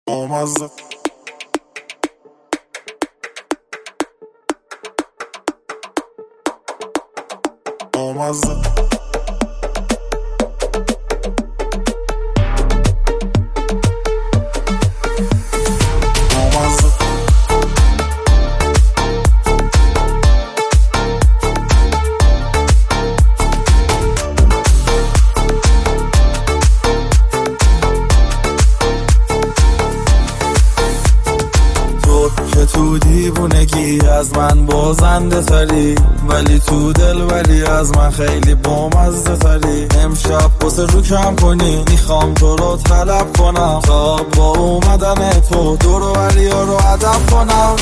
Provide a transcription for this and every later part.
بامزه بامزه که تو دیوونگی از من بازنده تری، ولی تو دل ولی از من خیلی بامزه تری. امشب واسه رو کم کنی، میخوام تو رو طلب کنم تا با اومدن تو دور و ولی ها رو ادب کنم.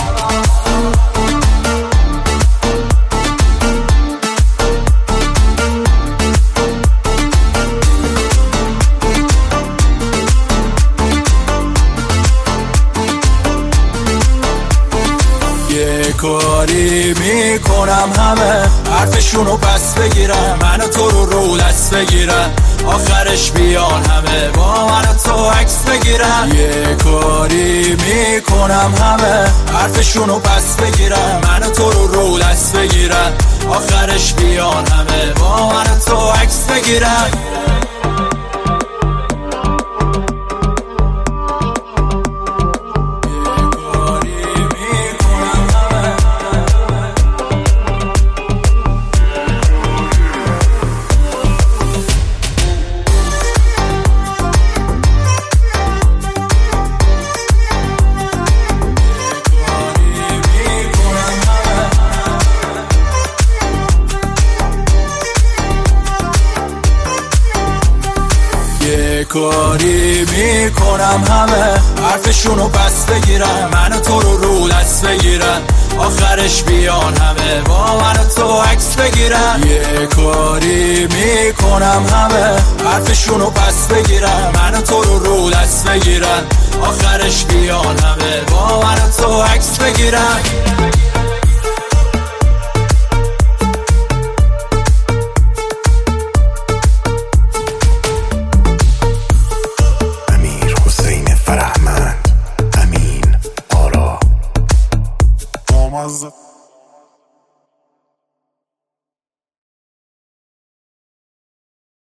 یه کاری میکنم همه حرفشونو پس بگیرم، من و تو رو دست بگیرم، آخرش بیان همه با من و تو عکس بگیرم. یه کاری میکنم همه حرفشونو پس بگیرم، من و تو رو دست بگیرم، آخرش بیان همه با من و تو عکس بگیرم. کاری میکنم همه حرفشونو پس بگیرم، من و تو رو دست بگیرم، آخرش بیان همه با من و تو عکس بگیرم. یه کاری میکنم همه حرفشونو پس بگیرم، من و تو رو دست بگیرم، آخرش بیان همه با من و تو عکس بگیرم.